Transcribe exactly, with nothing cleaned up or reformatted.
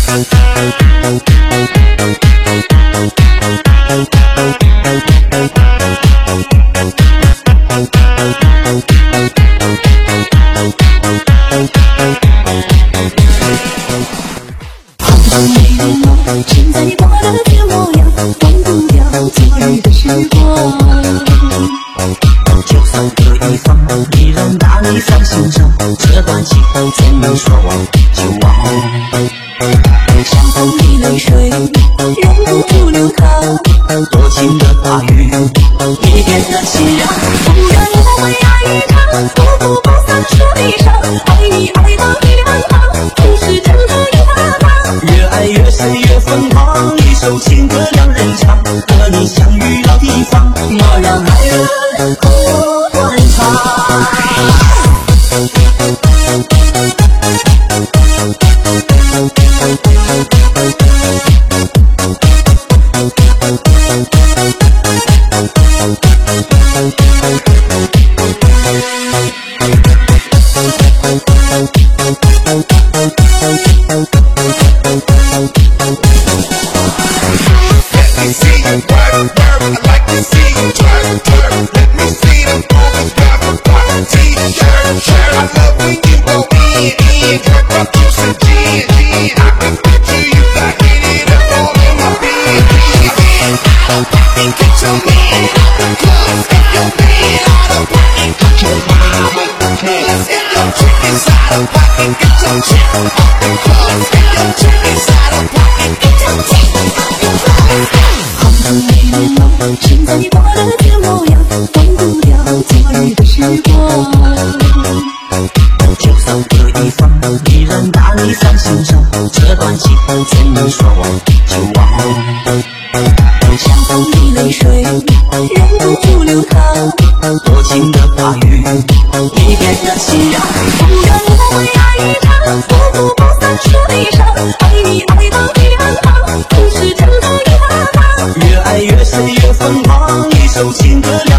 现在你过得这模样，忘不掉昨日的时光。 就算可以放，依然把你放心上。这段情怎能说忘就忘？ 相逢的泪水，忍不住流淌。 多情的话语，一点的信仰。 不然我们爱一场，不负不散是悲伤。爱你爱到一两行，总是真的一塌塌。 越爱越深越疯狂，一首情歌两人唱，和你相遇老地方，莫让爱人哭断肠。 现在你过得这模样，忘不掉昨日的时光。 就算可以放，依然把你放心上。这段情怎能说忘就忘？ 相逢的泪水，忍不住流淌。 多情的话语，一点的信仰。 不然我们爱一场，不负不散是悲伤。爱你爱到一两行，总是真的一塌塌。 越爱越深越疯狂，一首情歌。